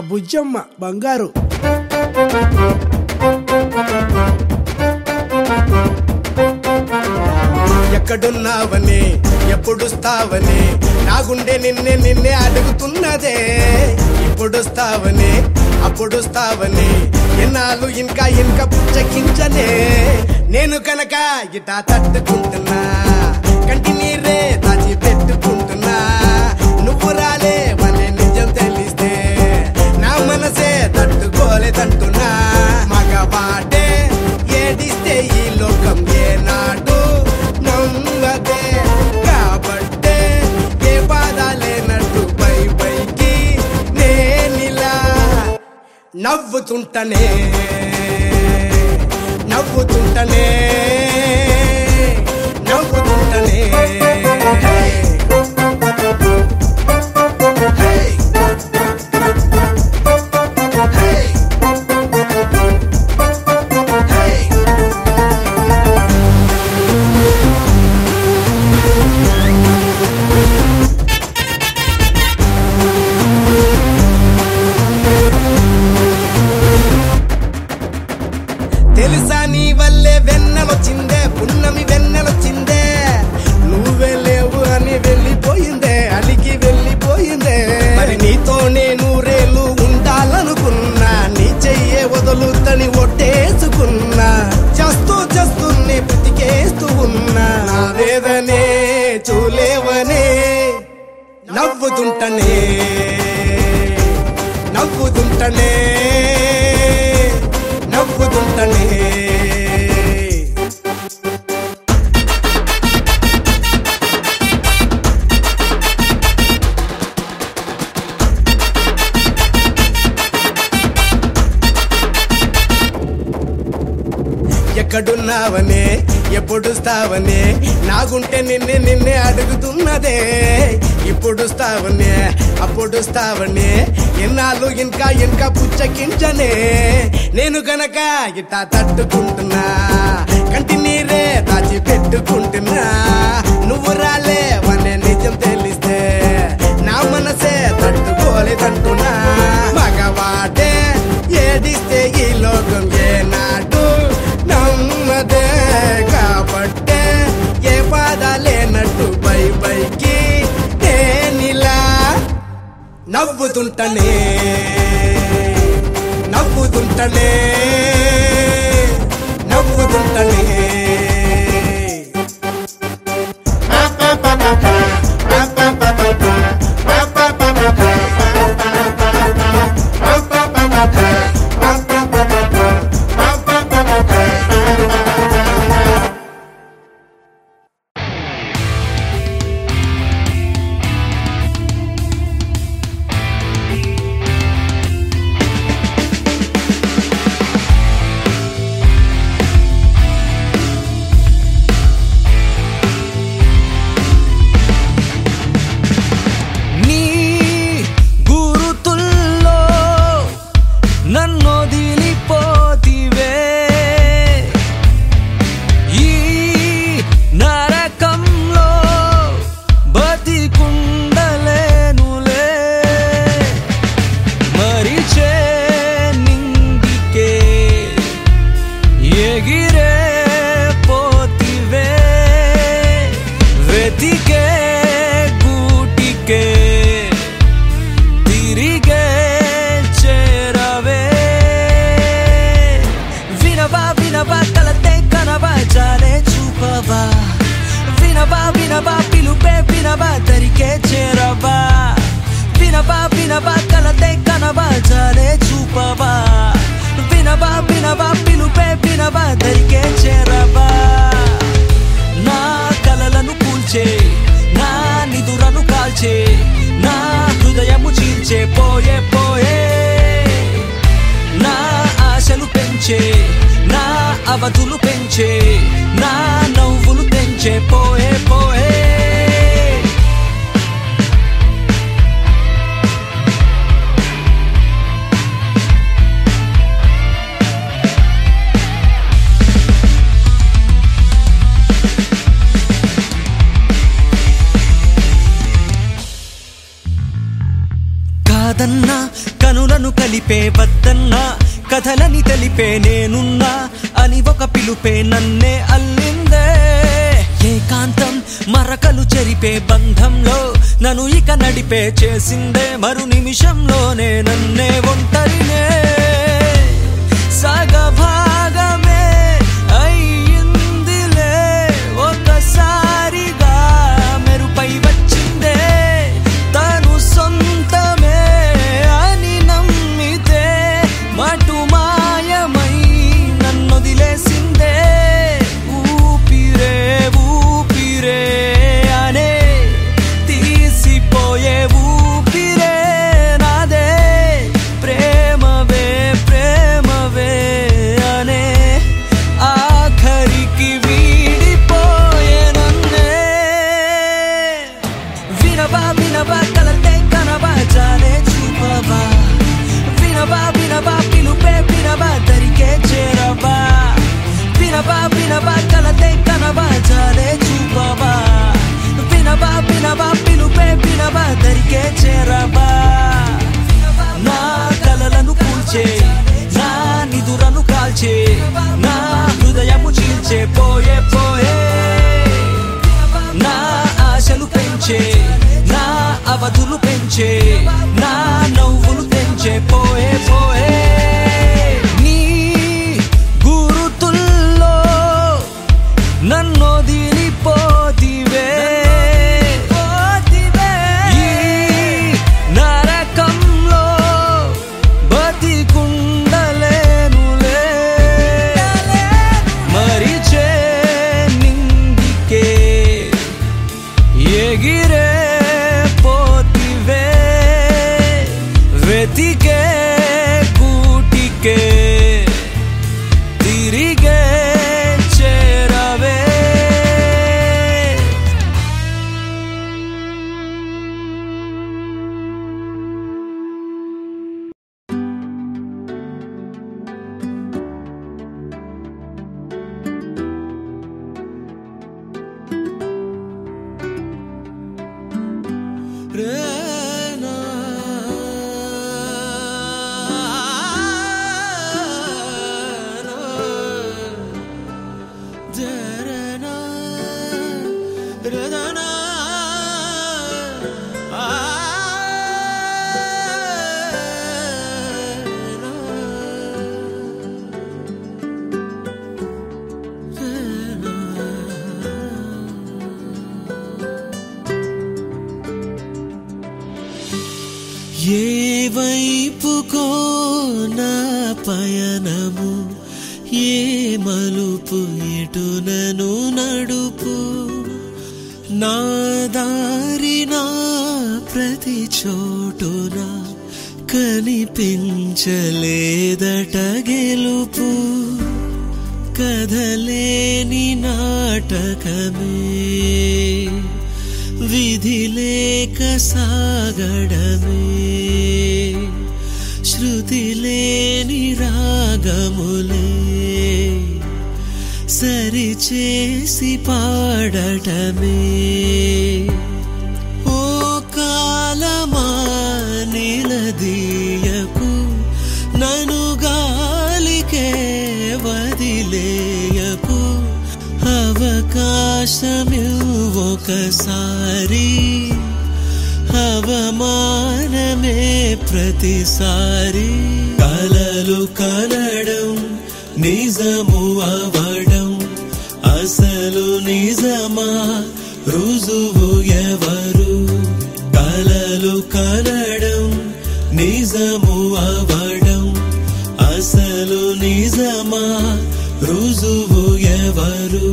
బుజ్జమ్మ బంగారు. ఎక్కడున్నావని ఎప్పుడుస్తావని నా గుండె నిన్నే అడుగుతున్నదే. ఇప్పుడుస్తావని అప్పుడుస్తావని ఎన్నాళ్ళు ఇంకా పుచ్చకించనే. నేను కనుక ఇటా తట్టుకుంటున్నా, కంటి నీరే దాచి పెట్టుకుంటున్నా. నువ్వు రాలే వనే నిజం తెలిస్తే నా మనసే తట్టుకోలేదంటున్నా. మగవాడే ఏడిస్తే ఈ లోకం ఏనాడు నమ్మదే. కాబట్టే ఏ బాధలేనట్టు పైకి నేనిలా నవ్వుతుంటనే నవ్వుతుంటనే నవ్వుతుంటనే. తెలుసా నీ వల్లే వెన్నెలొచ్చిందే, పున్నమి వెన్నెలొచ్చిందే. నువ్వే లేవు అని వెళ్ళిపోయిందే, అలిగి వెళ్ళిపోయిందే. మరి నీతోనే నూరేళ్ళు ఉండాలనుకున్నా, నీ చెయ్యే వదులుతని ఒట్టేసుకున్నా. చేస్తూనే బ్రతికేస్తూ ఉన్నా. నా వేదనే చూలేవనే నవ్వుతుంటనే నవ్వుతుంటనే నవ్వుతుంటనే. ఎక్కడున్నావనే ఎప్పుడుస్తావనే నా గుంటె నిన్నే అడుగుతున్నదే. ఇప్పుడుస్తావనే అప్పుడుస్తావనే ఎన్నాళ్ళు ఇంకా పుచ్చకించనే. నేను గనక ఇట్టా తట్టుకుంటున్నా, కంటి నీరే దాచి పెట్టుకుంటున్నా. నువ్వు రాలే వనే నిజం తెలిస్తే నా మనసే తట్టుకోలేదంటున్నా. మగవాడే ఏడిస్తే ఈ లోకం ఏనాడు నమ్మదే. కాబట్టే ఏ బాధ లేనట్టు పైకి నేనిలా నవ్వుతుంటనే నవ్వుతుంటనే నవ్వుతుంటనే. వినవా పిలుపే వినవా దరికే చేరవా. వినవా కలతే కనవా జాలే చూపవా. వినవా పిలుపే వినవా దరికే చేరవా. నా కలలను కూల్చే, నా నిదురను కాల్చే, నా హృదయము చీల్చే పోయే. నా ఆశలు పెంచే, నా అవధులు పెంచే, నా నవ్వులు తెంచే పోయే. కాదన్నా కనులను పిలిపే వద్దన్నా కథలని తెలిపే నేనున్నా అని ఒక పిలుపే నన్నే అల్లిందే. ఏకాంతం మరకలు చెరిపే బంధంలో నన్ను ఇక నడిపే చేసిందే. మరు నిమిషంలోనే నన్నే ఒంటరినే సగభాగమే అయ్యిందిలే. ఒకసారిగా మెరుపై వచ్చిందే తను సొంతమే అని నమ్మితే మటు మాయమై నన్నొదిలేసిందే. ఊపిరే ఊపిరే అనే తీసిపోయే ఊపిరే నాదే. ప్రేమవే ప్రేమవే అనే ఆఖరికి వీడిపోయే నన్నే. వినవా వినవా కలతే కనవా జాలే చూపవా. వినవా వినవా పిలుపే వినవా దరికే చేరవా. వినవా వినవా కలతే కనవా జాలే చూపవా. వినవా వినవా పిలుపే వినవా దరికే చేరవా. నా కలలను కూల్చే నా నిదురను కాల్చే నా హృదయము చీల్చే పోయే పోయే. నా ఆశలు పెంచే నా అవధులు పెంచే నా నవ్వులు తెంచే పోయే పోయే. నీ గురుతుల్లో నన్నొదిలిపోతివే. ఈ నరకంలో బతికుండలేనులే. మరిచే నిందికే ఎగిరే పోతివే. వెతికే కూటికే తిరిగే చేరవే. ఏ వైపుకో నా పయనము ఏ మలుపు ఎటు నన్ను నడుపు. నా దారి నా ప్రతి చోటున కనిపించలేదట గెలుపు. కథలేని నాటకమే విధి లేక సాగడమే. శృతి లేని రాగములే సరిచేసి పాడటమే. ఓ కాలమా నిలదీయకు నను గాలికే వదిలేయకు. అవకాశమివ్వొకసారి అవమానమే ప్రతిసారి. కలలు కనడం నిజము అవడం అసలు నిజమా రుజువు ఎవరు. కలలు కనడం నిజము అవడం అసలు నిజమా రుజువు ఎవరు.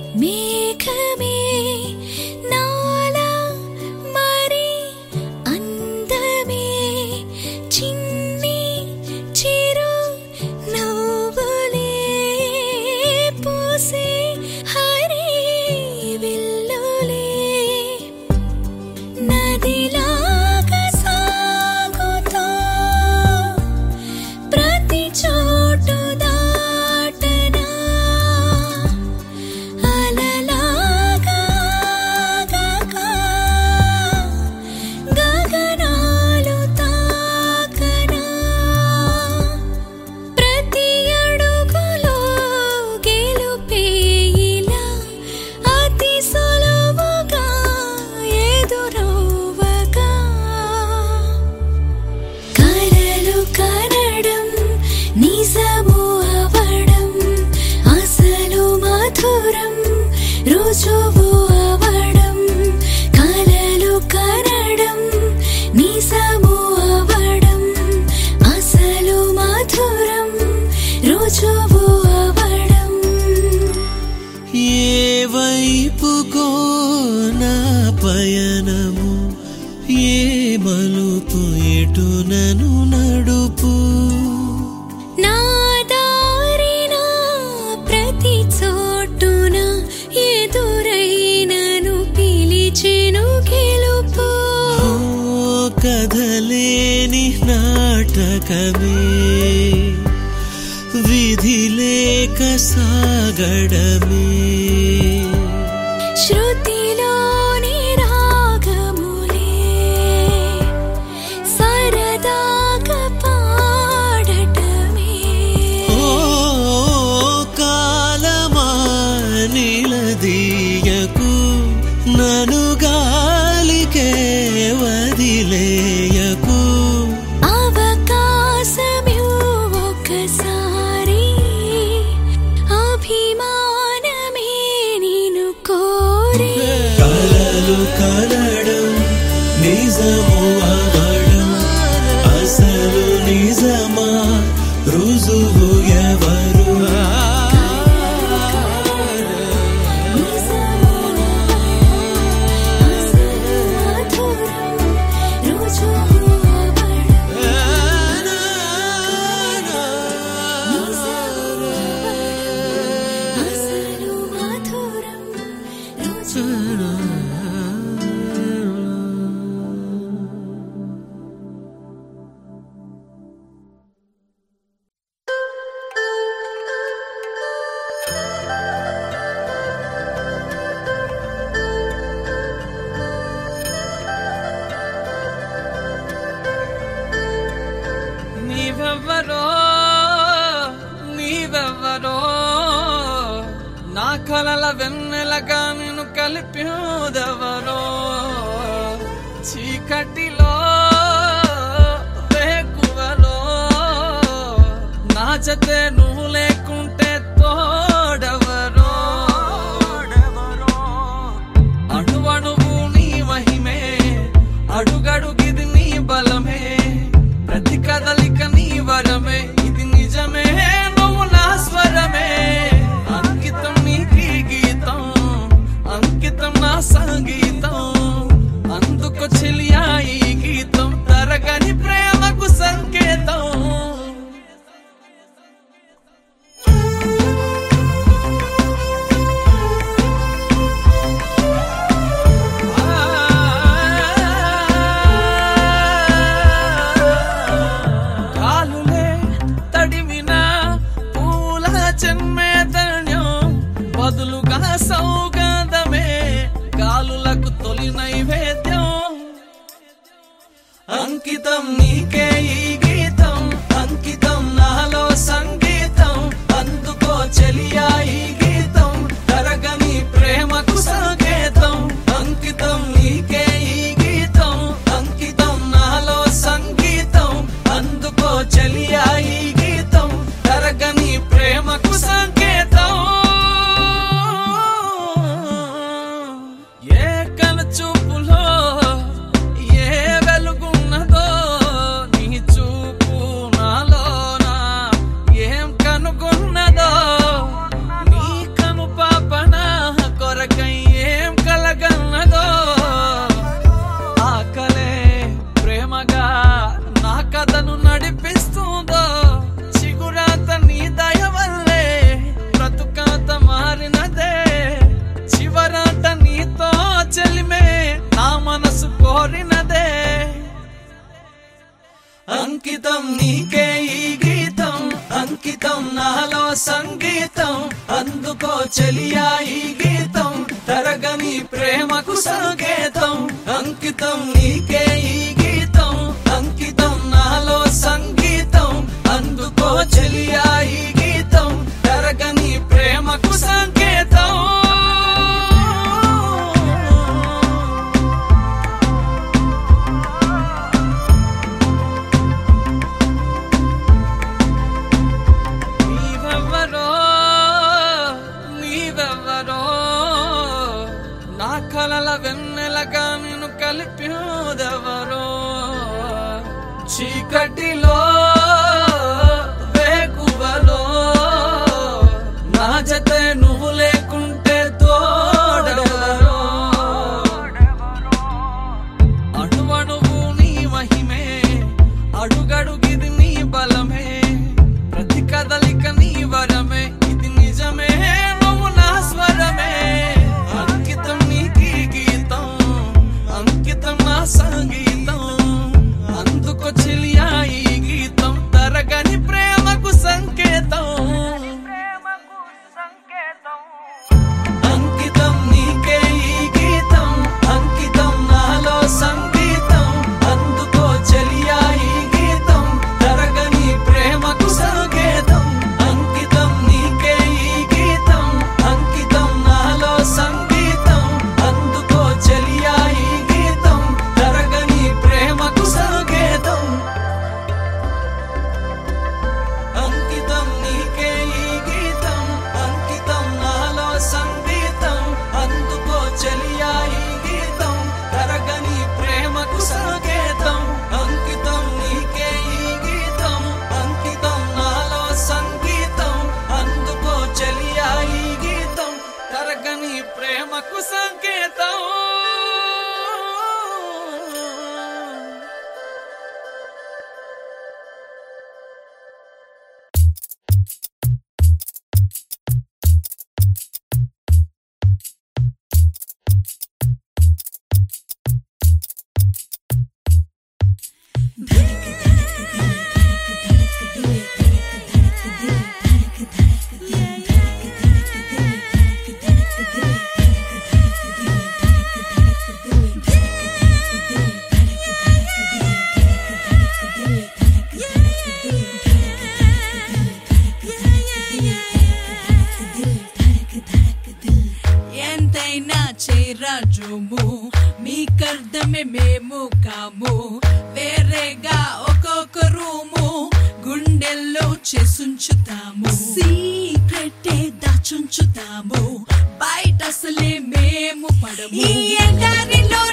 మేఘమే నాలా మరి పయనము ఏ మలుపు ఎటు నన్ను నడుపు నా దారిన ప్రతి చోటున ఎదురైనను పిలిచెను గెలుపు కథలేని నాటకమే విధి లేక సాగడమే శృతిలోని రాగములే సరదాగా పాడటమే ఓ కాలమా నిలదీయకు నను గాలికే వదిలేయకు అవకాశమివ్వొకసారి అభిమానమే నిన్ను కోరే కలలు కలడం నిజము అవడం అసలు నిజమా రుజువు ఎవరు నీవెవ్వరో నీవెవ్వరో నా కలల వెన్నెలగా నిన్ను కలిపేదెవరో చీకటిలో వేకువలో నా జతే నువ్వు లేకుంటే తోడెవరో అణువణువు నీ మహిమే అడుగడుగిది నీ బలమే ప్రతి కదలిక నీ వరమే ఇది నిజమే నువ్వు నా స్వరమే అంకితం నీకీ గీతం అంకితం నా సంగీతం అందుకు చెలియా ఈ గీతం తరగని ప్రేమకు సంకేతం కాలులే తడిమిన పూల జన్మేతన్యం బదులుగా సౌగంధమే గాలులకు తొలి నైవేద్యం అంకితం నీకే ఈ గీతం అంకితం నాలో సంగీతం అందుకో చెలియా ఈ గీతం తరగని ప్రేమకు సంకేతం అంకితం నీకే ఈ గీతం అంకితం నాలో సంగీతం అందుకో చెలియా ఈ గీతం తరగని ప్రేమకు సంకేతం ఏ కనుచూపులో ఏ వెలుగున్నదో నీ చూపు నాలోనా ఏం కనుగొన్నదో నీ కను పాపన కొరకై ఏం కలగన్నదో ఆకలే ప్రేమగా నా కథను నడిపిస్తుందో చిగురాత నీ దయ వల్లే బ్రతుకాత మారినదే చివరాట నీతో చెలిమే నా మనసు కోరినదే అంకితం నీకే ఈ గీతం అంకితం నాలో సంగీతం అందుకో చెలియా ఈ గీతం తరగని ప్రేమకు సంకేతం అంకితం నీకే ఈ గీతం అంకితం నాలో సంగీతం అందుకో చెలియా ఈ గీతం తరగని ప్రేమకు సంకేతం నీవెవ్వరో నీవెవ్వరో నా కలల వెన్నెలగా నిన్ను కలిపేదెవరో చీకటిలో వేకువలో నా జతే నువ్వు లేకుంటే తోడెవరో రాజుము మీకర్థమే మేము కాము వేరేగా ఒక్కొక్క రూము గుండెల్లో చేసుంచుతాము సీక్రెటే దాచుంచుతాము బయట అసలే మేము పడము ఈ ఎడారిలో